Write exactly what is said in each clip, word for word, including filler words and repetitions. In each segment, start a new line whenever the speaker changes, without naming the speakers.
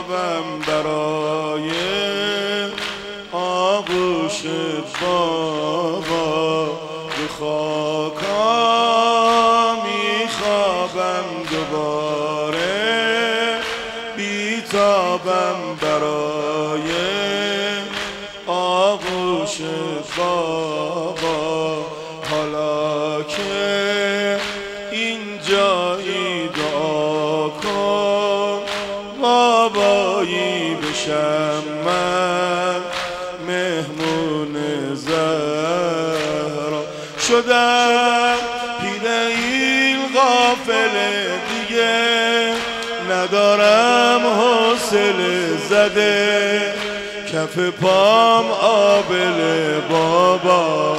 خوابم برای آغوش بابا، به خاکا میخوابم دوباره، بیتابم برای آغوش بابا. حالا که اینجایی دعا کن بابایی بشم من مهمون زهرا. شدم پیره این غافل دیگه، ندارم حوصله زده کف پام آبله بابا.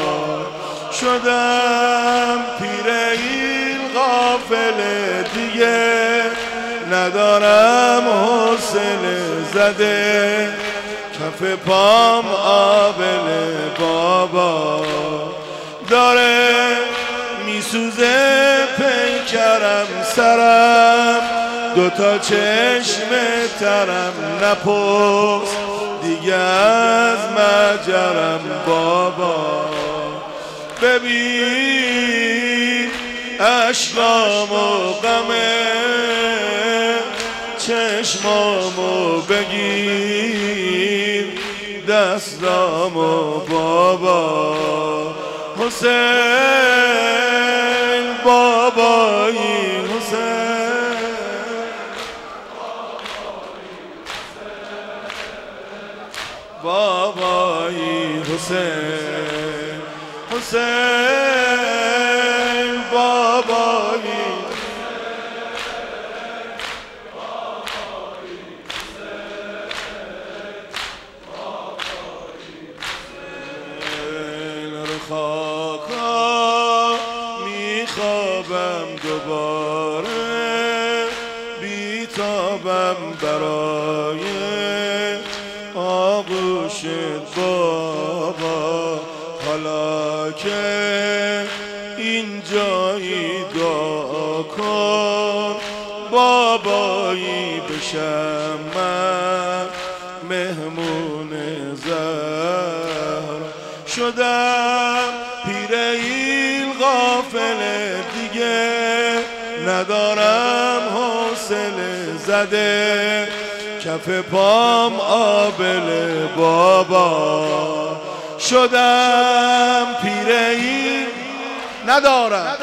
شدم پیره این غافل دیگه، ندارم حوصله زده کف پام آبله بابا. داره میسوزه پیکرم سرم، دوتا چشم ترم، نپرس دیگه از مجرم بابا. ببین اشکامو غمه چشمامو بگیر دستامو بابا. حسین بابایی حسین، بابایی حسین، حسین بابایی. خاکا میخوابم دوباره، بیتابم برای آغوش بابا. حالا که اینجایی دعا کن بابایی بشم من مهمون زهرا. شدم پیره این غافل دیگه، ندارم حوصله زده کف پام آبله بابا. شدم پیره این ندارم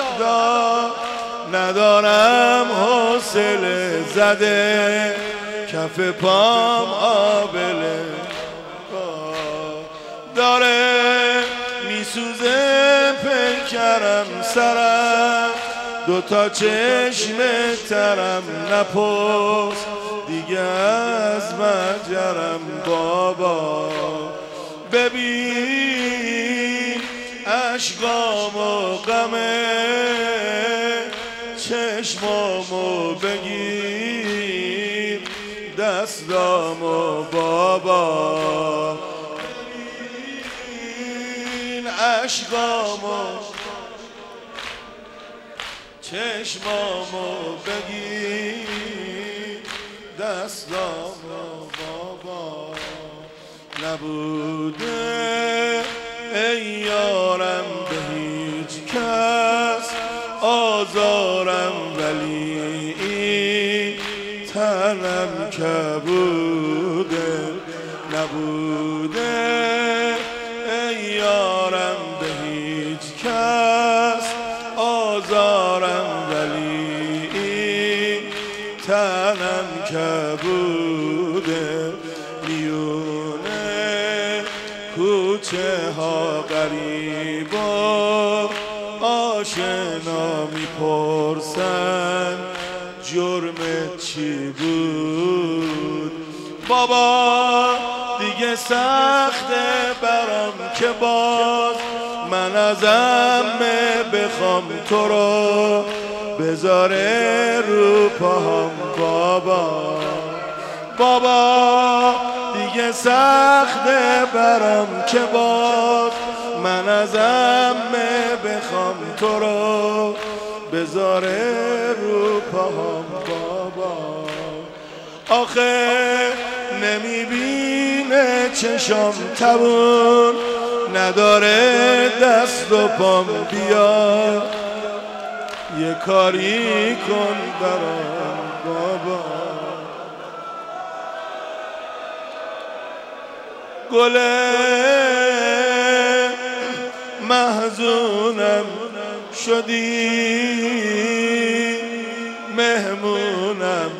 ندارم حوصله زده کف پام آبله. داره میسوزه پیکرم سرم، دوتا چشم ترم، نپرس دیگه از مجرم بابا. ببین اشکامو غمه چشمامو بگیر دستامو بابا. اشکامو چشمامو بگیر دستامو بابا. نبوده ای یارم به هیچ کس آزارم، ولی این تنم کبوده. نبوده ای یارم به هیچ کس آزارم، ولی این تنم کبوده. میونه کوچه ها غریبا آشنا میپرسن جرمت چی بود بابا. دیگه سخته برام که باز من از عمه بخوام تو رو بذاره رو پاهم بابا. بابا دیگه سخته برام که باز من از عمه بخوام تو رو بذاره رو پاهم بابا. آخه نمیبینه چشام تبون نداره دست و پام بیا یه کاری کن برام بابا گل محزونم شدی مهمونم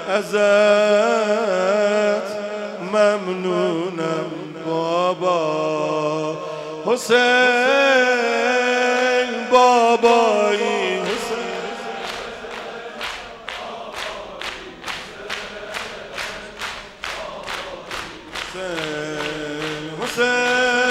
ازت ممنونم بابا حسین بابایی حسین حسین